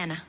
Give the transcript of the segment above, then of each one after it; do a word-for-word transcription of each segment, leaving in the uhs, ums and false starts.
Ana.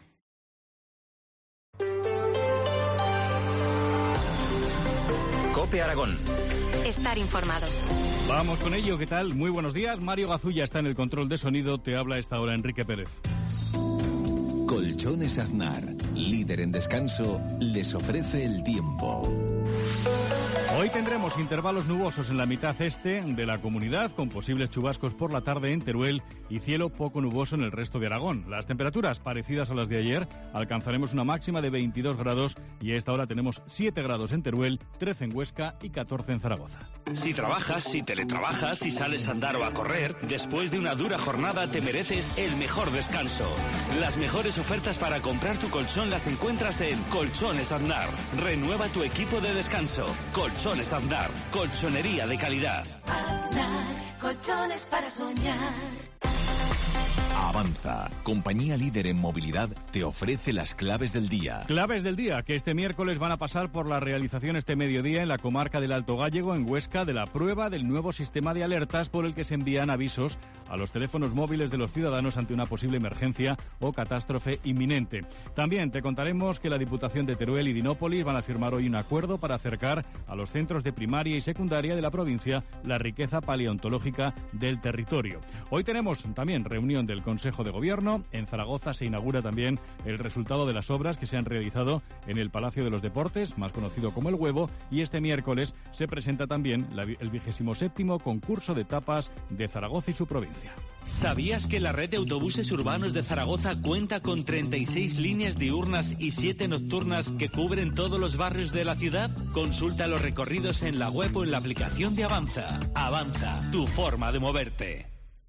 COPE Aragón. Estar informado. Vamos con ello, ¿qué tal? Muy buenos días. Mario Gazulla está en el control de sonido. Te habla a esta hora Enrique Pérez. Colchones Aznar, líder en descanso, les ofrece el tiempo. Hoy tendremos intervalos nubosos en la mitad este de la comunidad, con posibles chubascos por la tarde en Teruel y cielo poco nuboso en el resto de Aragón. Las temperaturas parecidas a las de ayer, alcanzaremos una máxima de veintidós grados y a esta hora tenemos siete grados en Teruel, trece en Huesca y catorce en Zaragoza. Si trabajas, si teletrabajas, si sales a andar o a correr, después de una dura jornada te mereces el mejor descanso. Las mejores ofertas para comprar tu colchón las encuentras en Colchones Aznar. Renueva tu equipo de descanso. Colchones Aznar, colchonería de calidad. Aznar, colchones para soñar. Avanza, compañía líder en movilidad, te ofrece las claves del día. Claves del día, que este miércoles van a pasar por la realización este mediodía en la comarca del Alto Gállego, en Huesca, de la prueba del nuevo sistema de alertas por el que se envían avisos a los teléfonos móviles de los ciudadanos ante una posible emergencia o catástrofe inminente. También te contaremos que la Diputación de Teruel y Dinópolis van a firmar hoy un acuerdo para acercar a los centros de primaria y secundaria de la provincia la riqueza paleontológica del territorio. Hoy tenemos también reunión del Consejo de Gobierno. En Zaragoza se inaugura también el resultado de las obras que se han realizado en el Palacio de los Deportes, más conocido como El Huevo, y este miércoles se presenta también la, el vigésimo séptimo concurso de tapas de Zaragoza y su provincia. ¿Sabías que la red de autobuses urbanos de Zaragoza cuenta con treinta y seis líneas diurnas y siete nocturnas que cubren todos los barrios de la ciudad? Consulta los recorridos en la web o en la aplicación de Avanza. Avanza, tu forma de moverte.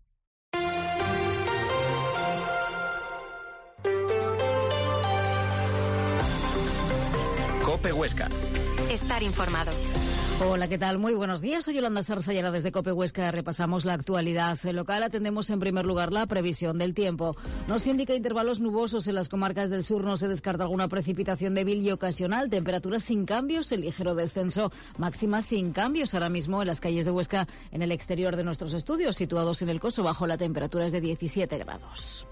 COPE Huesca. Estar informado. Hola, ¿qué tal? Muy buenos días. Soy Yolanda Sarsayana desde COPE Huesca. Repasamos la actualidad local. Atendemos en primer lugar la previsión del tiempo. Nos indica intervalos nubosos en las comarcas del sur. No se descarta alguna precipitación débil y ocasional. Temperaturas sin cambios, el ligero descenso. Máximas sin cambios ahora mismo en las calles de Huesca, en el exterior de nuestros estudios, situados en el Coso Bajo. La temperatura es de diecisiete grados.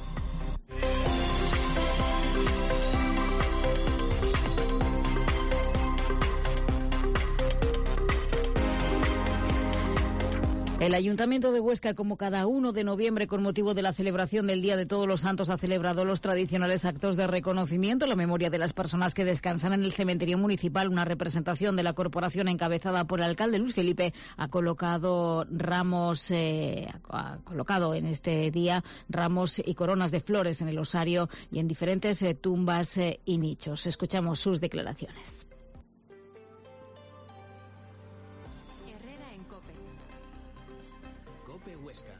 El Ayuntamiento de Huesca, como cada uno de noviembre, con motivo de la celebración del Día de Todos los Santos, ha celebrado los tradicionales actos de reconocimiento a la memoria de las personas que descansan en el cementerio municipal. Una representación de la corporación encabezada por el alcalde Luis Felipe ha colocado ramos, eh, ha colocado en este día ramos y coronas de flores en el osario y en diferentes eh, tumbas eh, y nichos. Escuchamos sus declaraciones. Huesca.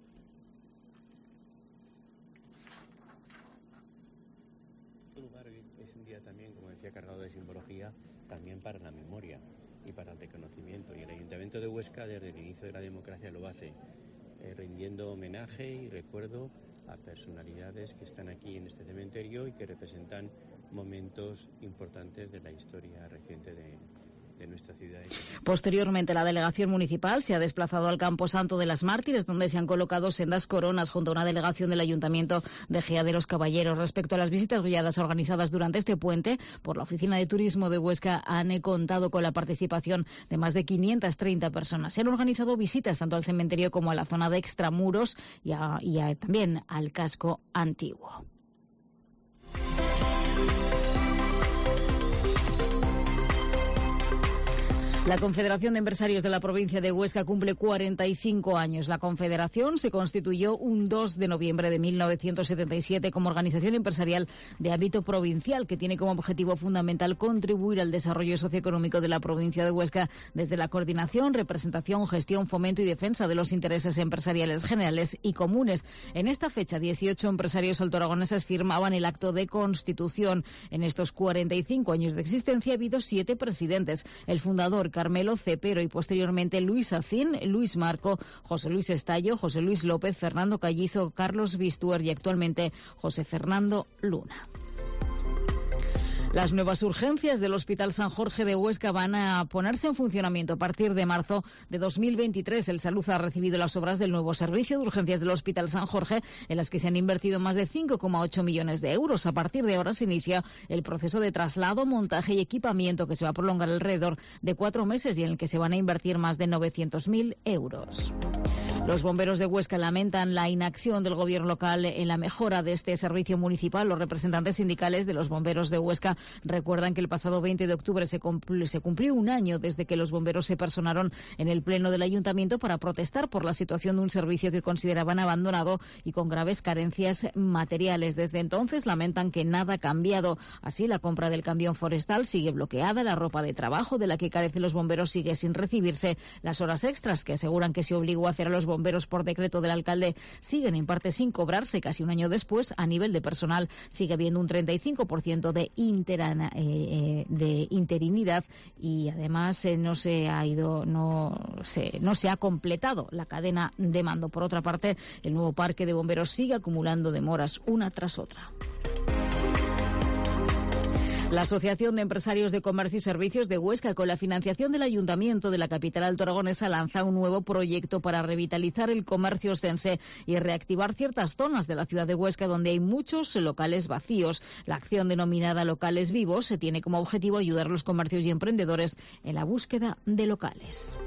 Este lugar es un día también, como decía, cargado de simbología, también para la memoria y para el reconocimiento. Y el Ayuntamiento de Huesca, desde el inicio de la democracia, lo hace, eh, rindiendo homenaje y recuerdo a personalidades que están aquí en este cementerio y que representan momentos importantes de la historia reciente de de nuestra ciudad. Posteriormente, la delegación municipal se ha desplazado al Campo Santo de las Mártires, donde se han colocado sendas coronas junto a una delegación del Ayuntamiento de Gea de los Caballeros. Respecto a las visitas guiadas organizadas durante este puente por la Oficina de Turismo de Huesca, han contado con la participación de más de quinientas treinta personas. Se han organizado visitas tanto al cementerio como a la zona de extramuros y, a, y a, también al casco antiguo. La Confederación de Empresarios de la provincia de Huesca cumple cuarenta y cinco años. La Confederación se constituyó un dos de noviembre de mil novecientos setenta y siete como organización empresarial de ámbito provincial que tiene como objetivo fundamental contribuir al desarrollo socioeconómico de la provincia de Huesca desde la coordinación, representación, gestión, fomento y defensa de los intereses empresariales generales y comunes. En esta fecha, dieciocho empresarios altoaragoneses firmaban el acto de constitución. En estos cuarenta y cinco años de existencia ha habido siete presidentes. El fundador, Carmelo Cepero, y posteriormente Luis Acín, Luis Marco, José Luis Estallo, José Luis López, Fernando Callizo, Carlos Bistuer y actualmente José Fernando Luna. Las nuevas urgencias del Hospital San Jorge de Huesca van a ponerse en funcionamiento a partir de marzo de dos mil veintitrés. El Salud ha recibido las obras del nuevo servicio de urgencias del Hospital San Jorge, en las que se han invertido más de cinco coma ocho millones de euros. A partir de ahora se inicia el proceso de traslado, montaje y equipamiento, que se va a prolongar alrededor de cuatro meses y en el que se van a invertir más de novecientos mil euros. Los bomberos de Huesca lamentan la inacción del gobierno local en la mejora de este servicio municipal. Los representantes sindicales de los bomberos de Huesca recuerdan que el pasado veinte de octubre se cumplió, se cumplió un año desde que los bomberos se personaron en el pleno del ayuntamiento para protestar por la situación de un servicio que consideraban abandonado y con graves carencias materiales. Desde entonces lamentan que nada ha cambiado. Así, la compra del camión forestal sigue bloqueada, la ropa de trabajo de la que carecen los bomberos sigue sin recibirse, las horas extras que aseguran que se obligó a hacer a los bomberos bomberos por decreto del alcalde siguen en parte sin cobrarse. Casi un año después, a nivel de personal, sigue habiendo un treinta y cinco por ciento de, interana, eh, de interinidad y además eh, no se ha ido, no se, no se ha completado la cadena de mando. Por otra parte, el nuevo parque de bomberos sigue acumulando demoras una tras otra. La Asociación de Empresarios de Comercio y Servicios de Huesca, con la financiación del Ayuntamiento de la capital altoaragonesa, lanza un nuevo proyecto para revitalizar el comercio ostense y reactivar ciertas zonas de la ciudad de Huesca donde hay muchos locales vacíos. La acción, denominada Locales Vivos, se tiene como objetivo ayudar a los comercios y emprendedores en la búsqueda de locales.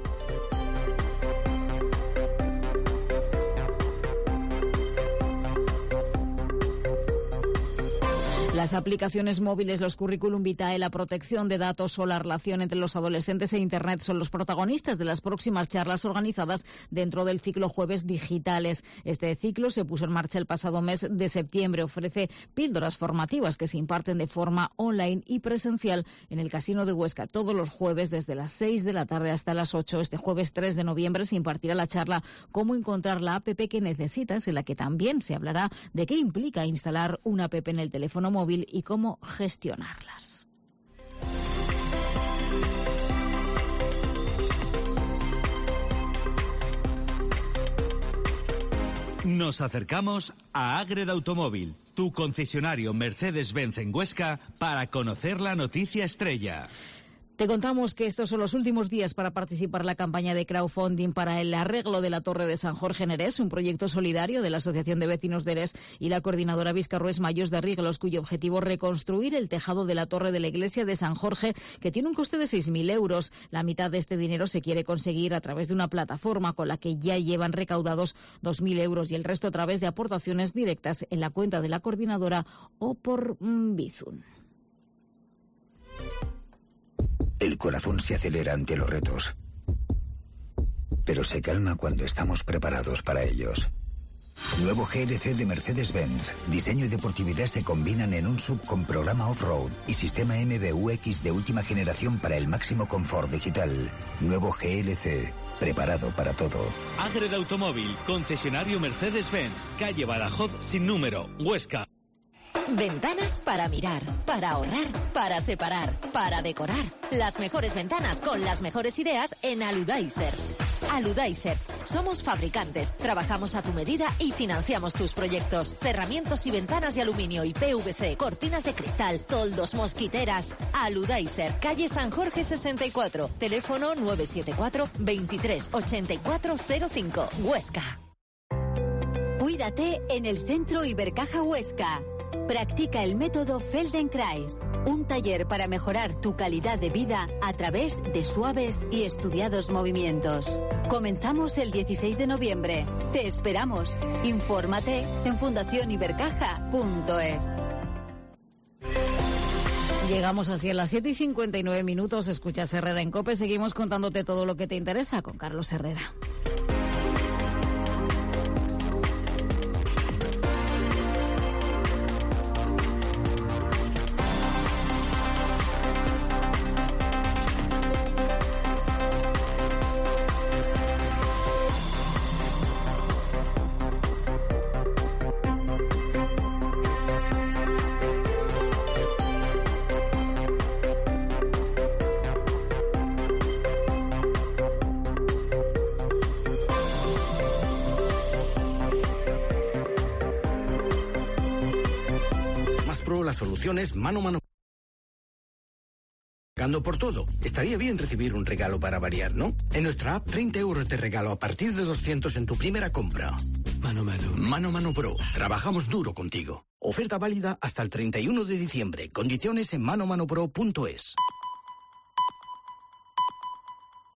Las aplicaciones móviles, los currículum vitae, la protección de datos o la relación entre los adolescentes e Internet son los protagonistas de las próximas charlas organizadas dentro del ciclo Jueves Digitales. Este ciclo se puso en marcha el pasado mes de septiembre. Ofrece píldoras formativas que se imparten de forma online y presencial en el Casino de Huesca todos los jueves desde las seis de la tarde hasta las ocho. Este jueves tres de noviembre se impartirá la charla Cómo encontrar la app que necesitas, en la que también se hablará de qué implica instalar una app en el teléfono móvil y cómo gestionarlas. Nos acercamos a Ágreda Automóvil, tu concesionario Mercedes-Benz en Huesca, para conocer la noticia estrella. Te contamos que estos son los últimos días para participar en la campaña de crowdfunding para el arreglo de la Torre de San Jorge en Erés, un proyecto solidario de la Asociación de Vecinos de Erés y la coordinadora Vizcarrués Mayos de Riglos, cuyo objetivo es reconstruir el tejado de la torre de la iglesia de San Jorge, que tiene un coste de seis mil euros. La mitad de este dinero se quiere conseguir a través de una plataforma con la que ya llevan recaudados dos mil euros y el resto a través de aportaciones directas en la cuenta de la coordinadora o por mm, Bizum. El corazón se acelera ante los retos, pero se calma cuando estamos preparados para ellos. Nuevo G L C de Mercedes-Benz. Diseño y deportividad se combinan en un sub con programa off-road y sistema M B U X de última generación para el máximo confort digital. Nuevo G L C. Preparado para todo. Ágreda Automóvil, concesionario Mercedes-Benz. Calle Badajoz sin número, Huesca. Ventanas para mirar, para ahorrar, para separar, para decorar. Las mejores ventanas con las mejores ideas en Aludaiser. Aludaiser. Somos fabricantes, trabajamos a tu medida y financiamos tus proyectos. Cerramientos y ventanas de aluminio y P V C, cortinas de cristal, toldos, mosquiteras. Aludaiser, calle San Jorge sesenta y cuatro. Teléfono nueve siete cuatro, veintitrés, ochenta y cuatro cero cinco. Huesca. Cuídate en el Centro Ibercaja Huesca. Practica el método Feldenkrais, un taller para mejorar tu calidad de vida a través de suaves y estudiados movimientos. Comenzamos el dieciséis de noviembre. Te esperamos. Infórmate en fundación ibercaja punto es. Llegamos así a las siete y cincuenta y nueve minutos. Escuchas Herrera en COPE. Seguimos contándote todo lo que te interesa con Carlos Herrera. Soluciones mano a mano. pagando por todo. Estaría bien recibir un regalo para variar, ¿no? En nuestra app, treinta euros de regalo a partir de doscientos en tu primera compra. Mano Mano. Mano Mano Pro. Trabajamos duro contigo. Oferta válida hasta el treinta y uno de diciembre. Condiciones en mano mano pro punto es.